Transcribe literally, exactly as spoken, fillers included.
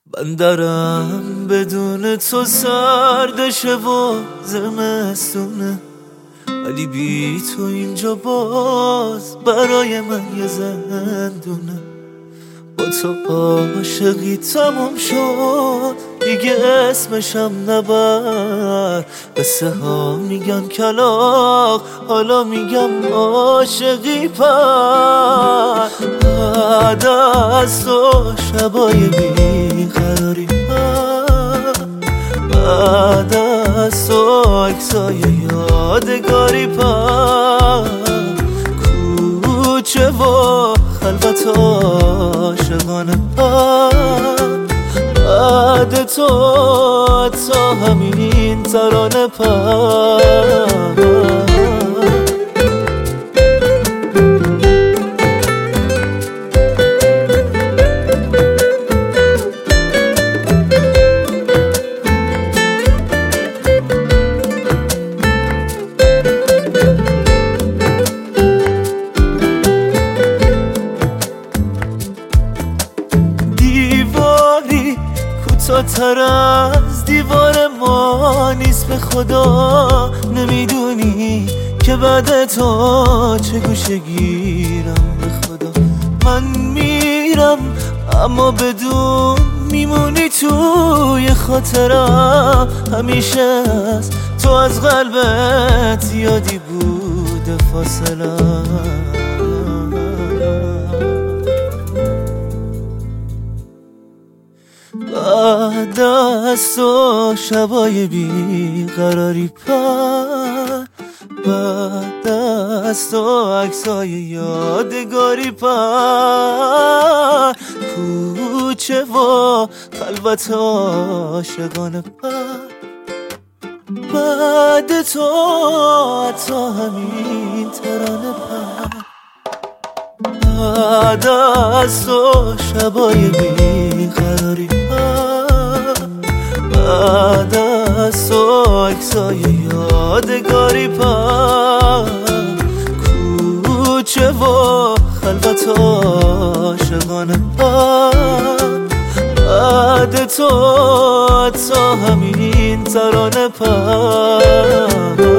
بندرم بدون تو سردشه و زمستونه، ولی بی تو اینجا باز برای من یه زندونه. با تو عاشقی تموم شد دیگه اسمشم نبر. قصه ها میگن کلاغ، حالا میگم عاشقی پر. بعد از تو شبای بیقراری پر، بعد از تو عکسای یادگاری پر. کوچه و خلوت عاشقانه پر، بعد تو تا همین ترانه پر. کوتاه‌تر از دیوار ما نیست به خدا. نمیدونی که بعد تو چه گوشه گیرم به خدا. من میرم اما بدون میمونی توی خاطرم. همیشه از تو از قلبت یادی بوده فاصله. بعد از تو شبای بیقراری پر، بعد از تو عکسای یادگاری پر. کوچه و خلوت عاشقانه پر، بعد تو تا همین ترانه پر. بعد از تو شبای بیقراری پر، بعد از تو عکسای یادگاری پر. کوچه و خلوت عاشقانه پر، بعد تو تا همین ترانه پر.